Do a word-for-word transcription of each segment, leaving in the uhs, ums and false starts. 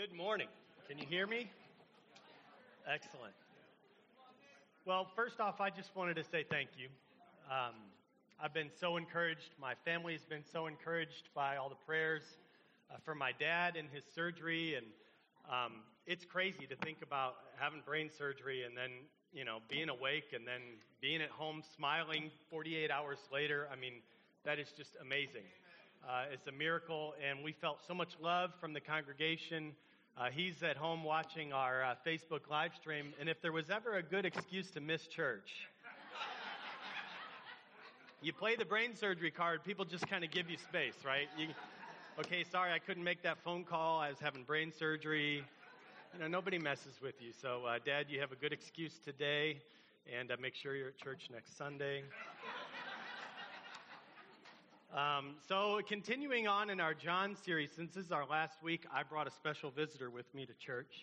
Good morning. Can you hear me? Excellent. Well, first off, I just wanted to say thank you. Um, I've been so encouraged. My family has been so encouraged by all the prayers uh, for my dad and his surgery. And um, it's crazy to think about having brain surgery and then, you know, being awake and then being at home smiling forty-eight hours later. I mean, that is just amazing. Uh, it's a miracle, and we felt so much love from the congregation. Uh, he's at home watching our uh, Facebook live stream, and if there was ever a good excuse to miss church, you play the brain surgery card, people just kind of give you space, right? You, okay, sorry, I couldn't make that phone call. I was having brain surgery. You know, nobody messes with you. So, uh, Dad, you have a good excuse today, and uh, make sure you're at church next Sunday. Um, so continuing on in our John series, since this is our last week, I brought a special visitor with me to church.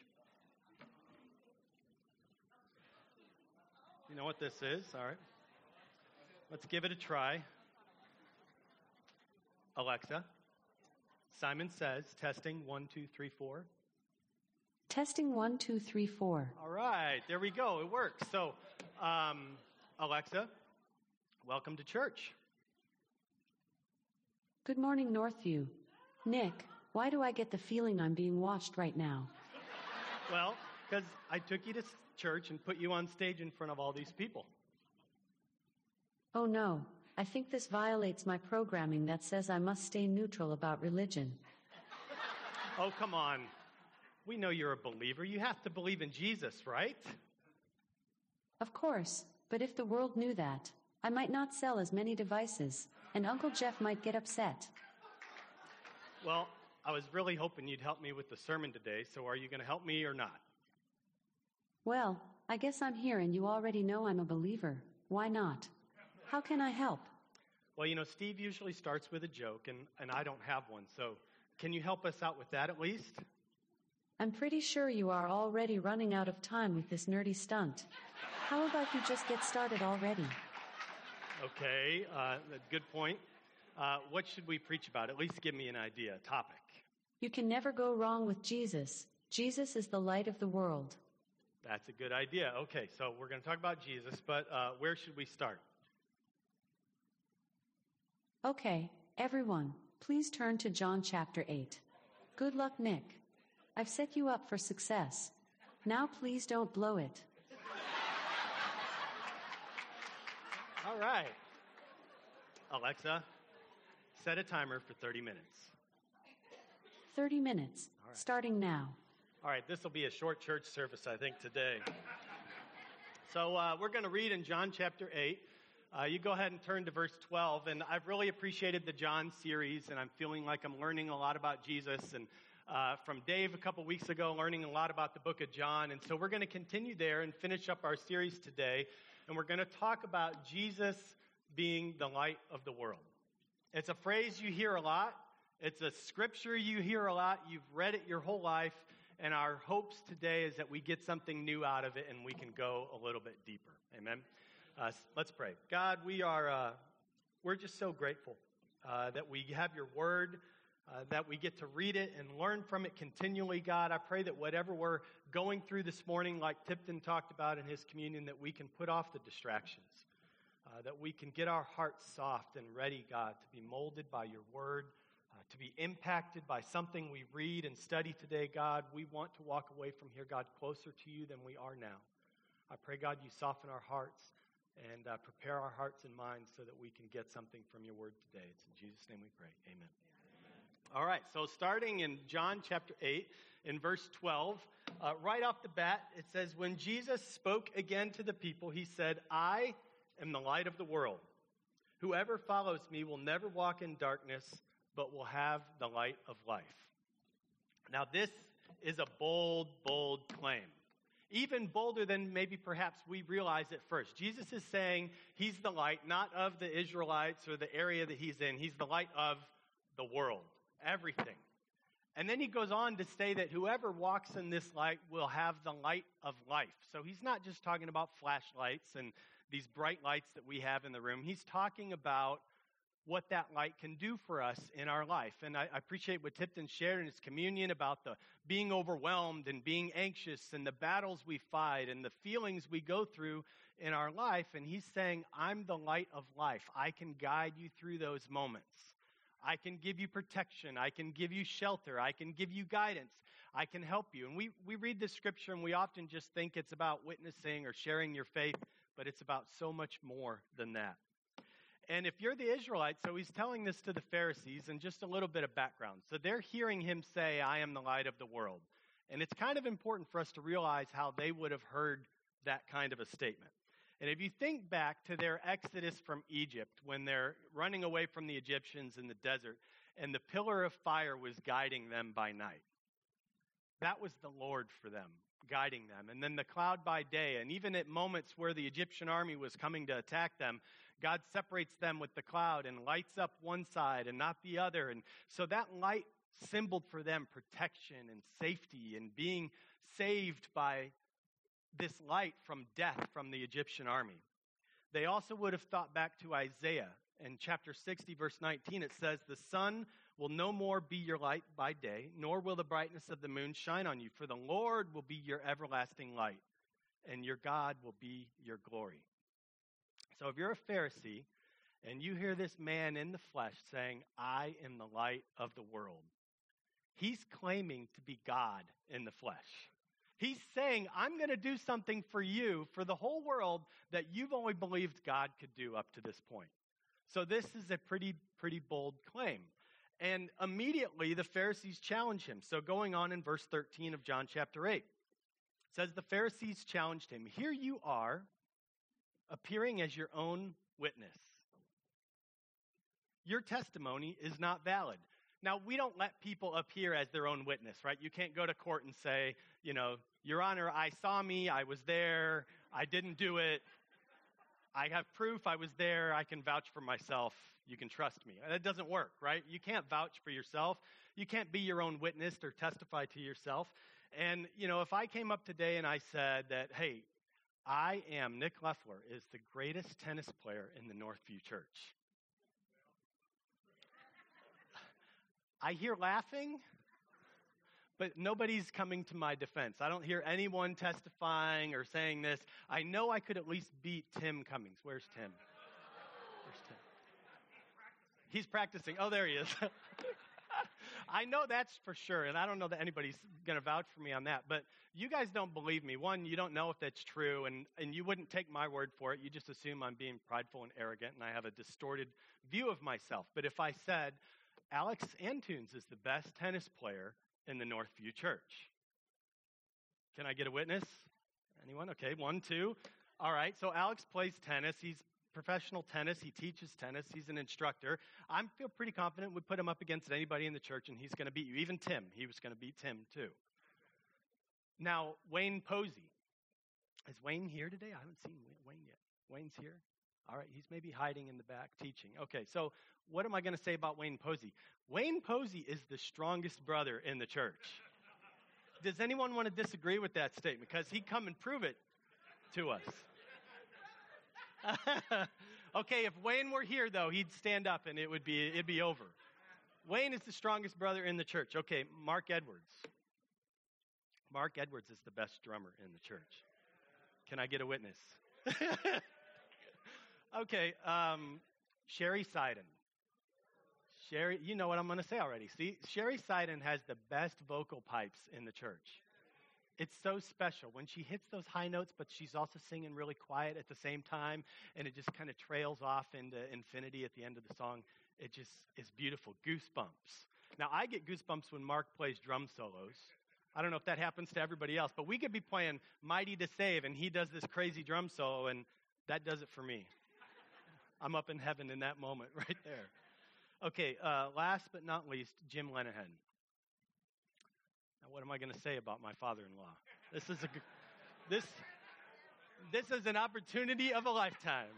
You know what this is? All right. Let's give it a try. Alexa, Simon Says, testing, one, two, three, four. Testing, one, two, three, four. All right, there we go. It works. So, um, Alexa, welcome to church. Good morning, Northview. Nick, why do I get the feeling I'm being watched right now? Well, because I took you to church and put you on stage in front of all these people. Oh no, I think this violates my programming that says I must stay neutral about religion. Oh, come on. We know you're a believer. You have to believe in Jesus, right? Of course, but if the world knew that, I might not sell as many devices, and Uncle Jeff might get upset. Well, I was really hoping you'd help me with the sermon today, so are you going to help me or not? Well, I guess I'm here and you already know I'm a believer. Why not? How can I help? Well, you know, Steve usually starts with a joke, and, and I don't have one, so can you help us out with that at least? I'm pretty sure you are already running out of time with this nerdy stunt. How about you just get started already? Okay, uh, good point. Uh, what should we preach about? At least give me an idea, a topic. You can never go wrong with Jesus. Jesus is the light of the world. That's a good idea. Okay, so we're going to talk about Jesus, but uh, where should we start? Okay, everyone, please turn to John chapter eight. Good luck, Nick. I've set you up for success. Now please don't blow it. All right. Alexa, set a timer for thirty minutes. thirty minutes, All right. Starting now. All right, this will be a short church service, I think, today. So uh, we're going to read in John chapter eight. Uh, you go ahead and turn to verse twelve. And I've really appreciated the John series, and I'm feeling like I'm learning a lot about Jesus. And uh, from Dave a couple weeks ago, learning a lot about the book of John. And so we're going to continue there and finish up our series today. And we're going to talk about Jesus being the light of the world. It's a phrase you hear a lot. It's a scripture you hear a lot. You've read it your whole life. And our hopes today is that we get something new out of it and we can go a little bit deeper. Amen. Uh, let's pray. God, we are, uh, we're just so grateful uh, that we have your word, uh, that we get to read it and learn from it continually, God. I pray that whatever we're going through this morning, like Tipton talked about in his communion, that we can put off the distractions, uh, that we can get our hearts soft and ready, God, to be molded by your word, uh, to be impacted by something we read and study today, God. We want to walk away from here, God, closer to you than we are now. I pray, God, you soften our hearts and uh, prepare our hearts and minds so that we can get something from your word today. It's in Jesus' name we pray. Amen. All right, so starting in John chapter eight, in verse twelve, uh, right off the bat, it says, when Jesus spoke again to the people, he said, I am the light of the world. Whoever follows me will never walk in darkness, but will have the light of life. Now, this is a bold, bold claim. Even bolder than maybe perhaps we realize at first. Jesus is saying he's the light, not of the Israelites or the area that he's in. He's the light of the world, everything. And then he goes on to say that whoever walks in this light will have the light of life. So he's not just talking about flashlights and these bright lights that we have in the room. He's talking about what that light can do for us in our life. And I, I appreciate what Tipton shared in his communion about the being overwhelmed and being anxious and the battles we fight and the feelings we go through in our life. And he's saying, I'm the light of life. I can guide you through those moments. I can give you protection. I can give you shelter. I can give you guidance. I can help you. And we, we read this scripture and we often just think it's about witnessing or sharing your faith, but it's about so much more than that. And if you're the Israelites, so he's telling this to the Pharisees, and just a little bit of background. So they're hearing him say, I am the light of the world. And it's kind of important for us to realize how they would have heard that kind of a statement. And if you think back to their exodus from Egypt, when they're running away from the Egyptians in the desert, and the pillar of fire was guiding them by night. That was the Lord for them, guiding them. And then the cloud by day, and even at moments where the Egyptian army was coming to attack them, God separates them with the cloud and lights up one side and not the other. And so that light symboled for them protection and safety and being saved by this light from death from the Egyptian army. They also would have thought back to Isaiah. In chapter sixty, verse nineteen, it says, the sun will no more be your light by day, nor will the brightness of the moon shine on you, for the Lord will be your everlasting light, and your God will be your glory. So if you're a Pharisee and you hear this man in the flesh saying, I am the light of the world, he's claiming to be God in the flesh. He's saying, I'm going to do something for you, for the whole world, that you've only believed God could do up to this point. So this is a pretty, pretty bold claim. And immediately the Pharisees challenge him. So going on in verse thirteen of John chapter eight, it says the Pharisees challenged him. Here you are, appearing as your own witness. Your testimony is not valid. Now, we don't let people appear as their own witness, right? You can't go to court and say, you know, Your Honor, I saw me, I was there, I didn't do it. I have proof I was there, I can vouch for myself, you can trust me. That doesn't work, right? You can't vouch for yourself. You can't be your own witness or testify to yourself. And, you know, if I came up today and I said that, hey, I am, Nick Leffler is the greatest tennis player in the Northview Church. I hear laughing, but nobody's coming to my defense. I don't hear anyone testifying or saying this. I know I could at least beat Tim Cummings. Where's Tim? Where's Tim? He's practicing. Oh, there he is. I know that's for sure, and I don't know that anybody's going to vouch for me on that. But you guys don't believe me. One, you don't know if that's true, and, and you wouldn't take my word for it. You just assume I'm being prideful and arrogant, and I have a distorted view of myself. But if I said, Alex Antunes is the best tennis player in the Northview Church, can I get a witness? Anyone? Okay, one, two. All right, so Alex plays tennis. He's professional tennis. He teaches tennis. He's an instructor. I feel pretty confident we put him up against anybody in the church, and he's going to beat you. Even Tim. He was going to beat Tim, too. Now, Wayne Posey. Is Wayne here today? I haven't seen Wayne yet. Wayne's here? All right, he's maybe hiding in the back teaching. Okay, so what am I going to say about Wayne Posey? Wayne Posey is the strongest brother in the church. Does anyone want to disagree with that statement? Because he'd come and prove it to us. Okay, if Wayne were here, though, he'd stand up and it would be it'd be over. Wayne is the strongest brother in the church. Okay, Mark Edwards. Mark Edwards is the best drummer in the church. Can I get a witness? Okay, um, Sherry Seiden. Sherry, you know what I'm going to say already. See, Sherry Seiden has the best vocal pipes in the church. It's so special when she hits those high notes, but she's also singing really quiet at the same time, and it just kind of trails off into infinity at the end of the song. It just is beautiful. Goosebumps. Now, I get goosebumps when Mark plays drum solos. I don't know if that happens to everybody else, but we could be playing Mighty to Save, and he does this crazy drum solo, and that does it for me. I'm up in heaven in that moment right there. Okay, uh, last but not least, Jim Lenahan. Now, what am I going to say about my father-in-law? This is a this this is an opportunity of a lifetime.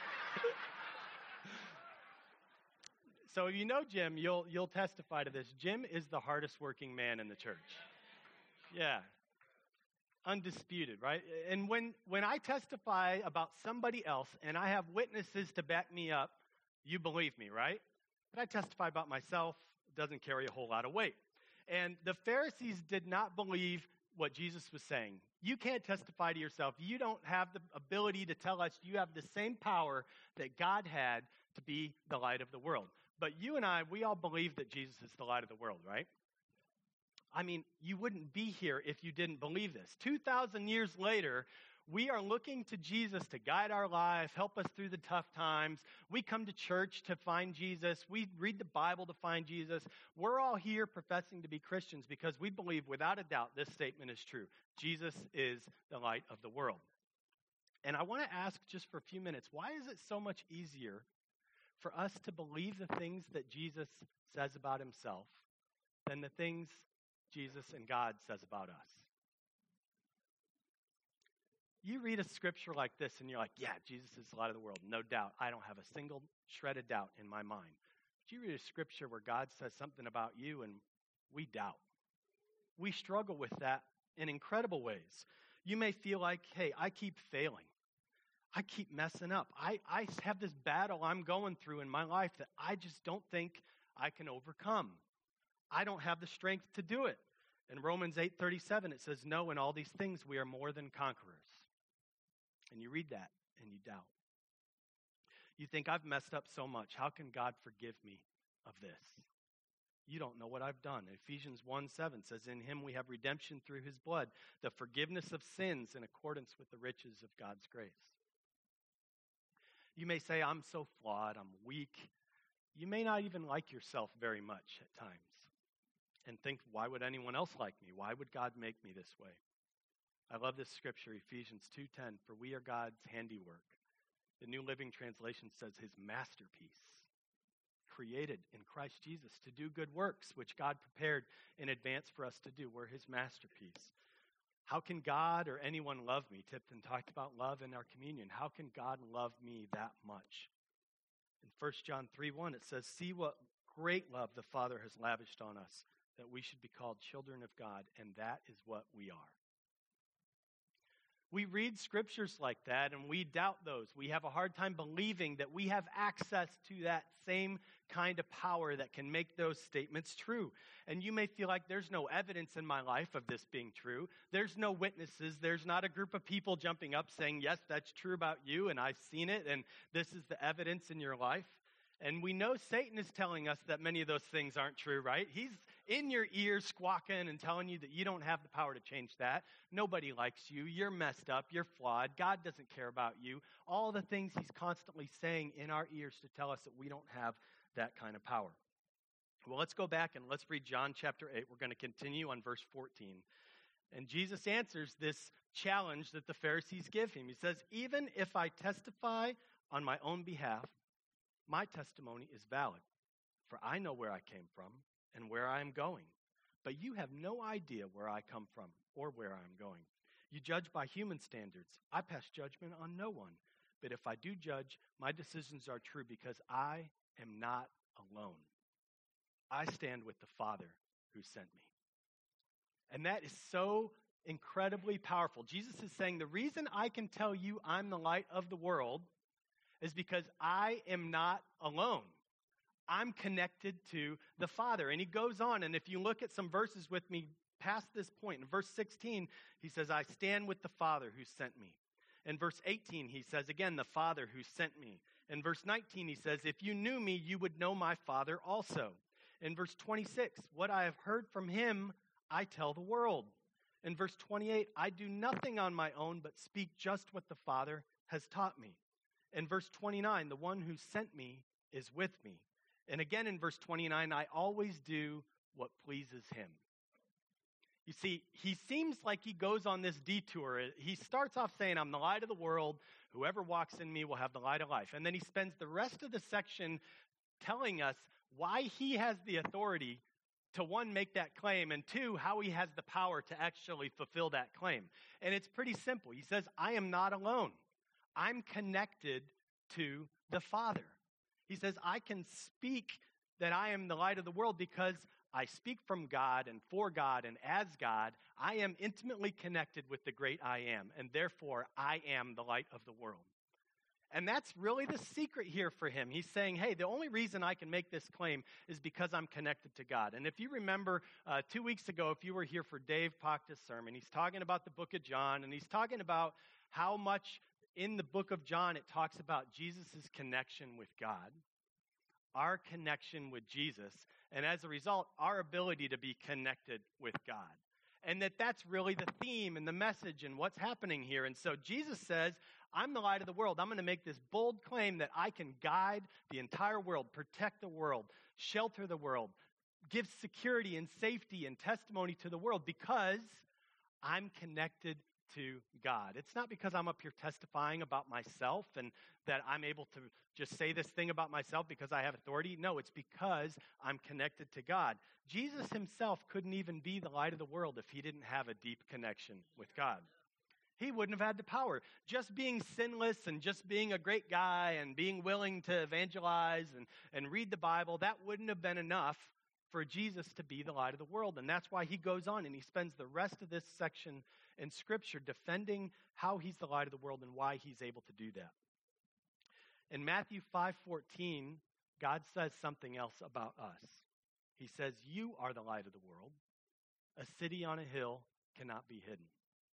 So if you know Jim, you'll you'll testify to this. Jim is the hardest working man in the church. Yeah. Undisputed, right? And when, when I testify about somebody else and I have witnesses to back me up, you believe me, right? but I testify about myself. It doesn't carry a whole lot of weight. And the Pharisees did not believe what Jesus was saying. You can't testify to yourself. You don't have the ability to tell us you have the same power that God had to be the light of the world. But you and I, we all believe that Jesus is the light of the world, right? I mean, you wouldn't be here if you didn't believe this. two thousand years later, we are looking to Jesus to guide our life, help us through the tough times. We come to church to find Jesus. We read the Bible to find Jesus. We're all here professing to be Christians because we believe without a doubt this statement is true. Jesus is the light of the world. And I want to ask just for a few minutes, why is it so much easier for us to believe the things that Jesus says about himself than the things Jesus and God says about us? You read a scripture like this and you're like, yeah, Jesus is the light of the world. No doubt. I don't have a single shred of doubt in my mind. But you read a scripture where God says something about you and we doubt. We struggle with that in incredible ways. You may feel like, hey, I keep failing. I keep messing up. I, I have this battle I'm going through in my life that I just don't think I can overcome. I don't have the strength to do it. In Romans eight thirty-seven, it says, no, in all these things we are more than conquerors. And you read that and you doubt. You think, I've messed up so much. How can God forgive me of this? You don't know what I've done. Ephesians one seven says, in him we have redemption through his blood, the forgiveness of sins in accordance with the riches of God's grace. You may say, I'm so flawed, I'm weak. You may not even like yourself very much at times and think, why would anyone else like me? Why would God make me this way? I love this scripture, Ephesians two ten, for we are God's handiwork. The New Living Translation says his masterpiece, created in Christ Jesus to do good works, which God prepared in advance for us to do. We're his masterpiece. How can God or anyone love me? Tipton talked about love in our communion. How can God love me that much? In First John three one, it says, see what great love the Father has lavished on us, that we should be called children of God, and that is what we are. We read scriptures like that and we doubt those. We have a hard time believing that we have access to that same kind of power that can make those statements true. And you may feel like there's no evidence in my life of this being true. There's no witnesses. There's not a group of people jumping up saying, yes, that's true about you and I've seen it and this is the evidence in your life. And we know Satan is telling us that many of those things aren't true, right? He's in your ear squawking and telling you that you don't have the power to change that. Nobody likes you. You're messed up. You're flawed. God doesn't care about you. All the things he's constantly saying in our ears to tell us that we don't have that kind of power. Well, let's go back and let's read John chapter eight. We're going to continue on verse fourteen. And Jesus answers this challenge that the Pharisees give him. He says, even if I testify on my own behalf, my testimony is valid, for I know where I came from and where I am going. But you have no idea where I come from or where I am going. You judge by human standards. I pass judgment on no one. But if I do judge, my decisions are true because I am not alone. I stand with the Father who sent me. And that is so incredibly powerful. Jesus is saying the reason I can tell you I'm the light of the world is because I am not alone. I'm connected to the Father. And he goes on, and if you look at some verses with me past this point, in verse sixteen, he says, I stand with the Father who sent me. In verse eighteen, he says, again, the Father who sent me. In verse nineteen, he says, if you knew me, you would know my Father also. In verse twenty-six, what I have heard from him, I tell the world. In verse twenty-eight, I do nothing on my own, but speak just what the Father has taught me. In verse twenty-nine, the one who sent me is with me. And again in verse twenty-nine, I always do what pleases him. You see, he seems like he goes on this detour. He starts off saying, I'm the light of the world. Whoever walks in me will have the light of life. And then he spends the rest of the section telling us why he has the authority to, one, make that claim, and two, how he has the power to actually fulfill that claim. And it's pretty simple. He says, I am not alone. I'm connected to the Father. He says, I can speak that I am the light of the world because I speak from God and for God and as God. I am intimately connected with the great I am, and therefore I am the light of the world. And that's really the secret here for him. He's saying, hey, the only reason I can make this claim is because I'm connected to God. And if you remember uh, two weeks ago, if you were here for Dave Pachta's sermon, he's talking about the book of John, and he's talking about how much in the book of John it talks about Jesus' connection with God, our connection with Jesus, and as a result, our ability to be connected with God. And that that's really the theme and the message and what's happening here. And so Jesus says, I'm the light of the world. I'm going to make this bold claim that I can guide the entire world, protect the world, shelter the world, give security and safety and testimony to the world because I'm connected to God. It's not because I'm up here testifying about myself and that I'm able to just say this thing about myself because I have authority. No, it's because I'm connected to God. Jesus himself couldn't even be the light of the world if he didn't have a deep connection with God. He wouldn't have had the power. Just being sinless and just being a great guy and being willing to evangelize and, and read the Bible, that wouldn't have been enough for Jesus to be the light of the world. And that's why he goes on and he spends the rest of this section in Scripture defending how he's the light of the world and why he's able to do that. In Matthew five fourteen, God says something else about us. He says, you are the light of the world. A city on a hill cannot be hidden.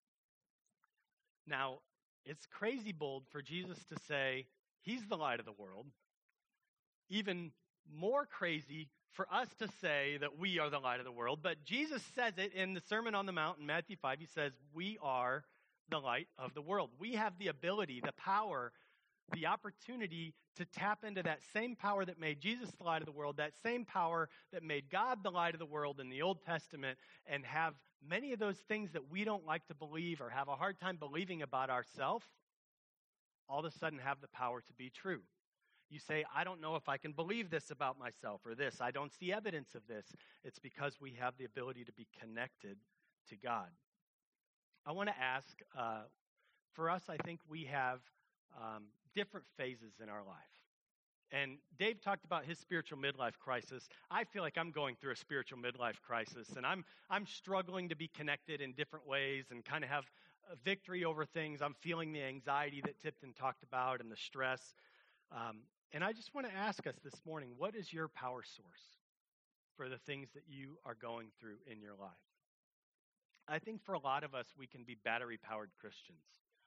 Now, it's crazy bold for Jesus to say he's the light of the world. Even more crazy for us to say that we are the light of the world. But Jesus says it in the Sermon on the Mount in Matthew five. He says, we are the light of the world. We have the ability, the power, the opportunity to tap into that same power that made Jesus the light of the world, that same power that made God the light of the world in the Old Testament, and have many of those things that we don't like to believe or have a hard time believing about ourselves, all of a sudden have the power to be true. You say, I don't know if I can believe this about myself or this. I don't see evidence of this. It's because we have the ability to be connected to God. I want to ask, uh, for us, I think we have um, different phases in our life. And Dave talked about his spiritual midlife crisis. I feel like I'm going through a spiritual midlife crisis, and I'm I'm struggling to be connected in different ways and kind of have a victory over things. I'm feeling the anxiety that Tipton talked about and the stress. Um, and I just want to ask us this morning, what is your power source for the things that you are going through in your life? I think for a lot of us, we can be battery-powered Christians.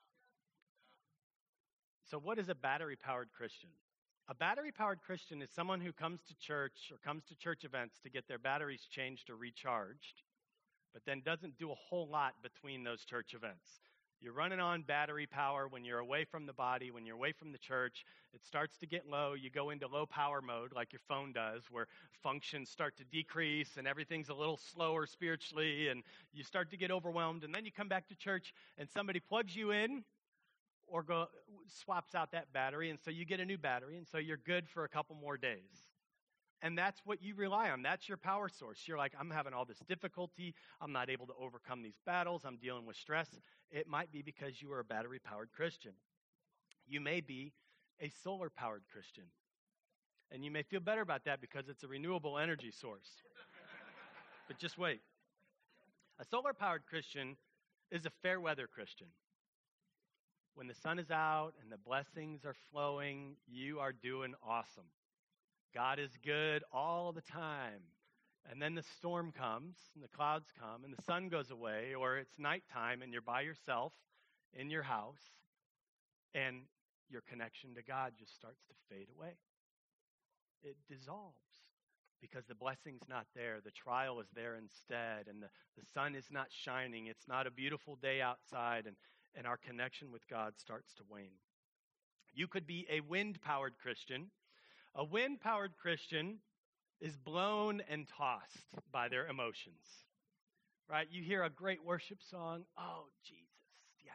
So what is a battery-powered Christian? A battery-powered Christian is someone who comes to church or comes to church events to get their batteries changed or recharged, but then doesn't do a whole lot between those church events. You're running on battery power when you're away from the body, when you're away from the church. It starts to get low. You go into low power mode like your phone does, where functions start to decrease and everything's a little slower spiritually, and you start to get overwhelmed. And then you come back to church and somebody plugs you in or go swaps out that battery, and so you get a new battery, and so you're good for a couple more days. And that's what you rely on. That's your power source. You're like, I'm having all this difficulty. I'm not able to overcome these battles. I'm dealing with stress. It might be because you are a battery-powered Christian. You may be a solar-powered Christian. And you may feel better about that because it's a renewable energy source. But just wait. A solar-powered Christian is a fair-weather Christian. When the sun is out and the blessings are flowing, you are doing awesome. God is good all the time. And then the storm comes, and the clouds come, and the sun goes away, or it's nighttime, and you're by yourself in your house, and your connection to God just starts to fade away. It dissolves because the blessing's not there. The trial is there instead, and the, the sun is not shining. It's not a beautiful day outside, and, and our connection with God starts to wane. You could be a wind-powered Christian. A wind-powered Christian is blown and tossed by their emotions, right? You hear a great worship song, oh, Jesus, yes.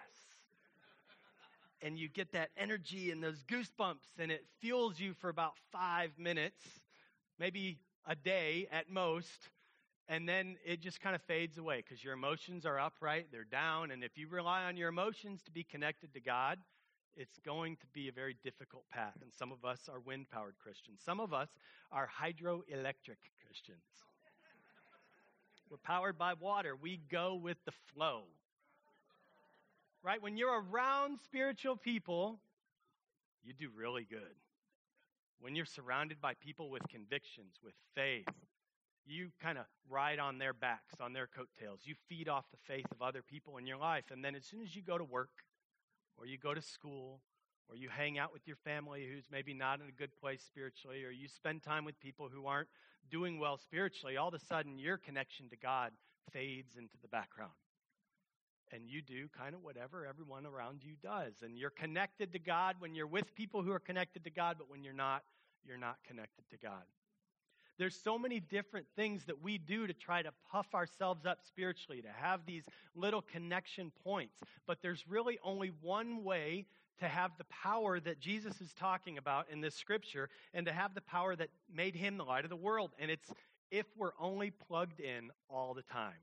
And you get that energy and those goosebumps, and it fuels you for about five minutes, maybe a day at most, and then it just kind of fades away because your emotions are up, right? They're down, and if you rely on your emotions to be connected to God, it's going to be a very difficult path. And some of us are wind-powered Christians. Some of us are hydroelectric Christians. We're powered by water. We go with the flow. Right? When you're around spiritual people, you do really good. When you're surrounded by people with convictions, with faith, you kind of ride on their backs, on their coattails. You feed off the faith of other people in your life. And then as soon as you go to work, or you go to school, or you hang out with your family who's maybe not in a good place spiritually, or you spend time with people who aren't doing well spiritually, all of a sudden your connection to God fades into the background. And you do kind of whatever everyone around you does. And you're connected to God when you're with people who are connected to God, but when you're not, you're not connected to God. There's so many different things that we do to try to puff ourselves up spiritually, to have these little connection points. But there's really only one way to have the power that Jesus is talking about in this scripture, and to have the power that made him the light of the world. And it's if we're only plugged in all the time.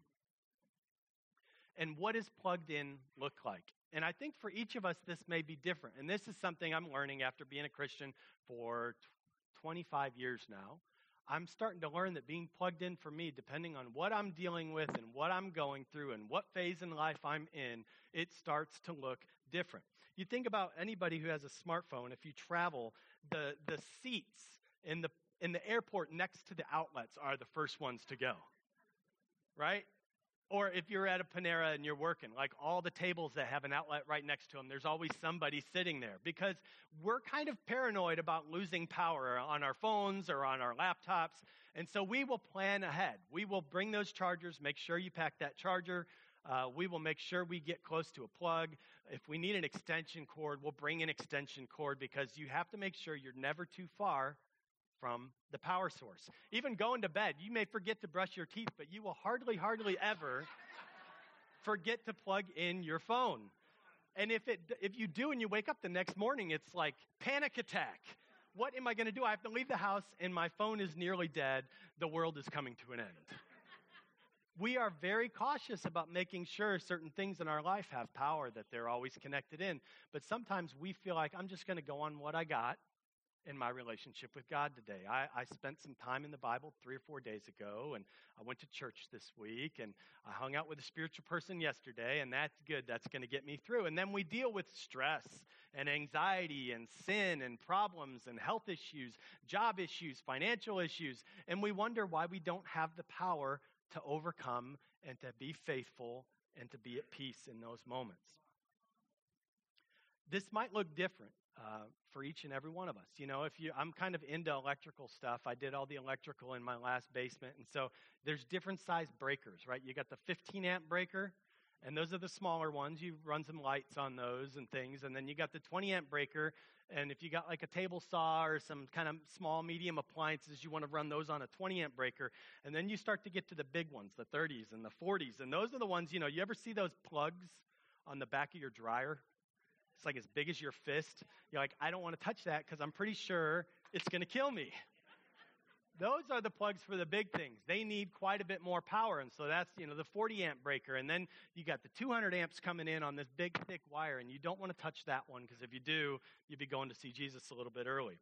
And what does plugged in look like? And I think for each of us, this may be different. And this is something I'm learning after being a Christian for twenty-five years now. I'm starting to learn that being plugged in for me, depending on what I'm dealing with and what I'm going through and what phase in life I'm in, it starts to look different. You think about anybody who has a smartphone, if you travel, the, the seats in the, in the airport next to the outlets are the first ones to go, right? Or if you're at a Panera and you're working, like all the tables that have an outlet right next to them, there's always somebody sitting there, because we're kind of paranoid about losing power on our phones or on our laptops. And so we will plan ahead. We will bring those chargers, make sure you pack that charger. Uh, we will make sure we get close to a plug. If we need an extension cord, we'll bring an extension cord, because you have to make sure you're never too far from the power source. Even going to bed, you may forget to brush your teeth, but you will hardly, hardly ever forget to plug in your phone. And if it, if you do and you wake up the next morning, it's like panic attack. What am I going to do? I have to leave the house and my phone is nearly dead. The world is coming to an end. We are very cautious about making sure certain things in our life have power, that they're always connected in. But sometimes we feel like, I'm just going to go on what I got in my relationship with God today. I, I spent some time in the Bible three or four days ago, and I went to church this week, and I hung out with a spiritual person yesterday, and that's good. That's going to get me through. And then we deal with stress and anxiety and sin and problems and health issues, job issues, financial issues, and we wonder why we don't have the power to overcome and to be faithful and to be at peace in those moments. This might look different uh, for each and every one of us. You know, if you, I'm kind of into electrical stuff. I did all the electrical in my last basement, and so there's different size breakers, right? You got the fifteen amp breaker, and those are the smaller ones. You run some lights on those and things, and then you got the twenty amp breaker, and if you got like a table saw or some kind of small, medium appliances, you want to run those on a twenty amp breaker, and then you start to get to the big ones, the thirties and the forties, and those are the ones, you know, you ever see those plugs on the back of your dryer? It's like as big as your fist. You're like, I don't want to touch that because I'm pretty sure it's going to kill me. Those are the plugs for the big things. They need quite a bit more power, and so that's, you know, the forty amp breaker, and then you got the two hundred amps coming in on this big, thick wire, and you don't want to touch that one, because if you do, you'd be going to see Jesus a little bit early.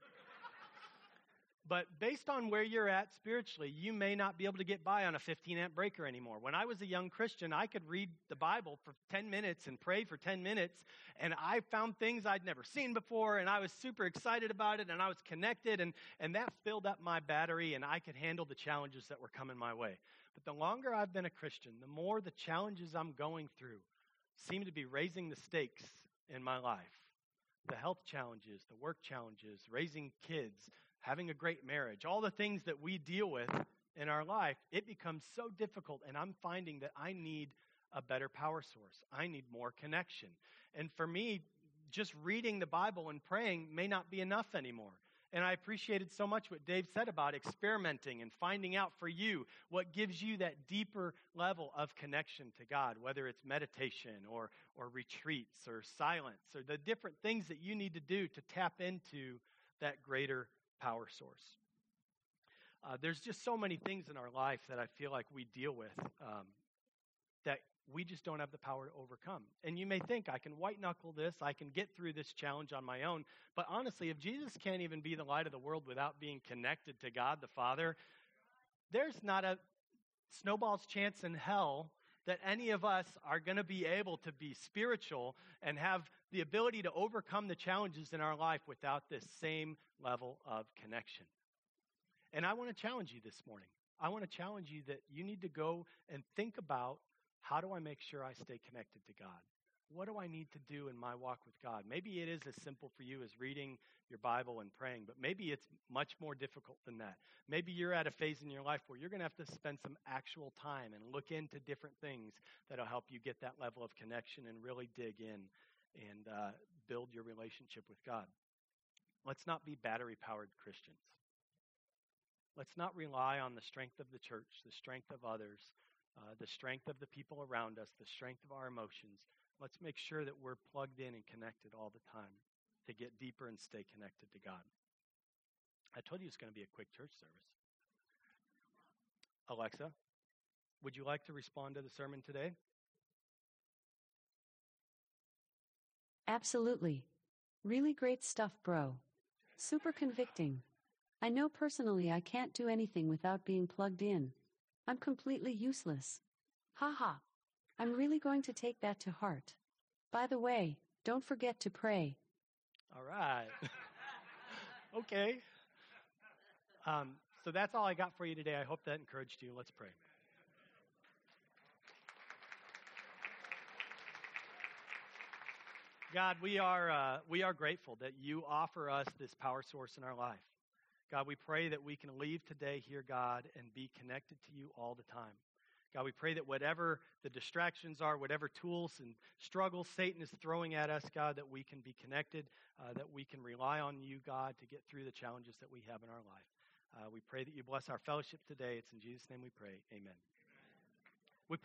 But based on where you're at spiritually, you may not be able to get by on a fifteen amp breaker anymore. When I was a young Christian, I could read the Bible for ten minutes and pray for ten minutes, and I found things I'd never seen before, and I was super excited about it, and I was connected, and, and that filled up my battery, and I could handle the challenges that were coming my way. But the longer I've been a Christian, the more the challenges I'm going through seem to be raising the stakes in my life. The health challenges, the work challenges, raising kids, having a great marriage, all the things that we deal with in our life, it becomes so difficult, and I'm finding that I need a better power source. I need more connection. And for me, just reading the Bible and praying may not be enough anymore. And I appreciated so much what Dave said about experimenting and finding out for you what gives you that deeper level of connection to God, whether it's meditation or, or retreats or silence or the different things that you need to do to tap into that greater power source. Uh, there's just so many things in our life that I feel like we deal with um, that we just don't have the power to overcome. And you may think, I can white knuckle this, I can get through this challenge on my own. But honestly, if Jesus can't even be the light of the world without being connected to God the Father, there's not a snowball's chance in hell that any of us are going to be able to be spiritual and have the ability to overcome the challenges in our life without this same level of connection. And I want to challenge you this morning. I want to challenge you that you need to go and think about, how do I make sure I stay connected to God? What do I need to do in my walk with God? Maybe it is as simple for you as reading your Bible and praying, but maybe it's much more difficult than that. Maybe you're at a phase in your life where you're going to have to spend some actual time and look into different things that'll help you get that level of connection and really dig in and uh, build your relationship with God. Let's not be battery-powered Christians. Let's not rely on the strength of the church, the strength of others, uh, the strength of the people around us, the strength of our emotions. Let's make sure that we're plugged in and connected all the time to get deeper and stay connected to God. I told you it's going to be a quick church service. Alexa, would you like to respond to the sermon today? Absolutely. Really great stuff, bro. Super convicting. I know personally I can't do anything without being plugged in. I'm completely useless. Ha ha. I'm really going to take that to heart. By the way, don't forget to pray. All right. Okay. Um, so that's all I got for you today. I hope that encouraged you. Let's pray. God, we are uh, we are grateful that you offer us this power source in our life. God, we pray that we can leave today here, God, and be connected to you all the time. God, we pray that whatever the distractions are, whatever tools and struggles Satan is throwing at us, God, that we can be connected, uh, that we can rely on you, God, to get through the challenges that we have in our life. Uh, we pray that you bless our fellowship today. It's in Jesus' name we pray. Amen.